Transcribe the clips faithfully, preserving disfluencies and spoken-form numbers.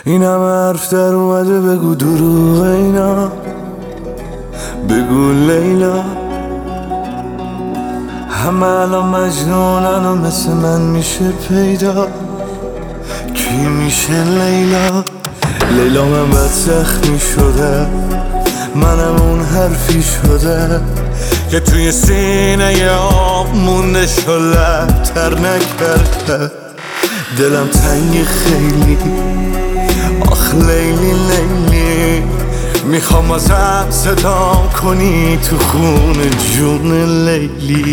این همه حرف در اومده بگو دروغ اینا، بگو لیلا. همه الان مجنونن و مثل من میشه پیدا، کی میشه لیلا؟ لیلا من بد زخمی شده، منم اون حرفی شده که توی سینه آب مونده شلب تر نکرده. دلم تنگی خیلی، آخ لیلی لیلی، میخوام ازم صدام کنی تو خون جون لیلی.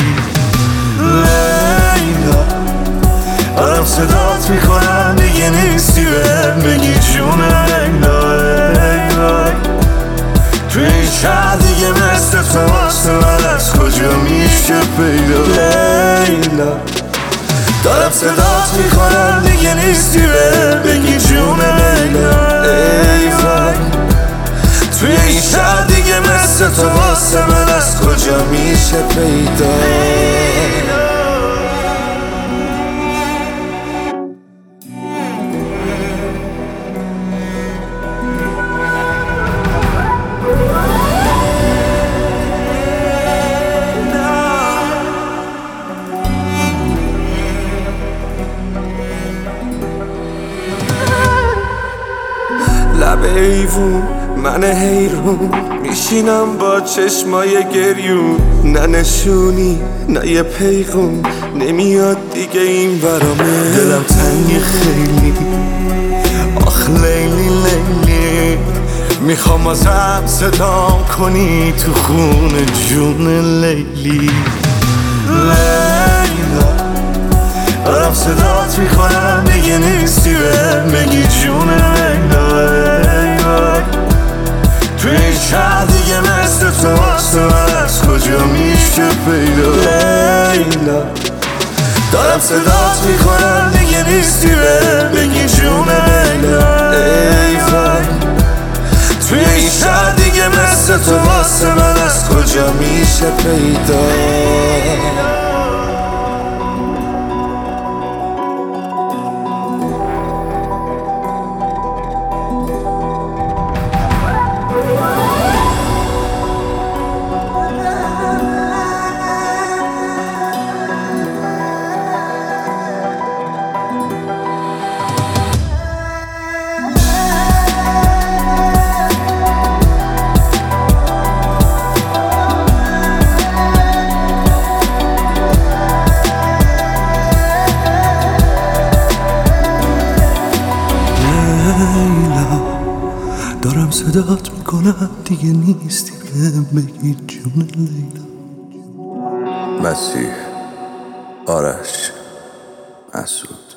لیلا دارم صدات میکنم دیگه نیستی، بهم بگی جون لیلا. لیلا توی این شهر دیگه مثل تو واسه من از کجا میشه پیدا؟ لیلا دارم صدات میکنم دیگه نیستی، بهم بگی جون لیلا. ای وای توی این شهر دیگه مثل تو واسه من از کجا میشه پیدا؟ لب ایوون من حیرون میشینم با چشمای گریون، نه نشونی نه یه پیغون نمیاد دیگه این برامه. دلم تنگی خیلی، آخ لیلی لیلی، میخوام ازم صدام کنی تو خون جون لیلی. لیلا دارم صدات میکنم دیگه نیستی، بهم بگی جون لیلا. توی این شهر دیگه مثل تو واسه من از کجا میشه پیدا؟ لیلا دارم صدات میکنم دیگه نیستی، بهم بگی جون لیلا. ای وای توی این شهر دیگه مثل تو واسه من از کجا میشه پیدا؟ دارم صدات میکنم دیگه نیستی، بهم بگی جون لیلا. مسیح، آرش، مسعود.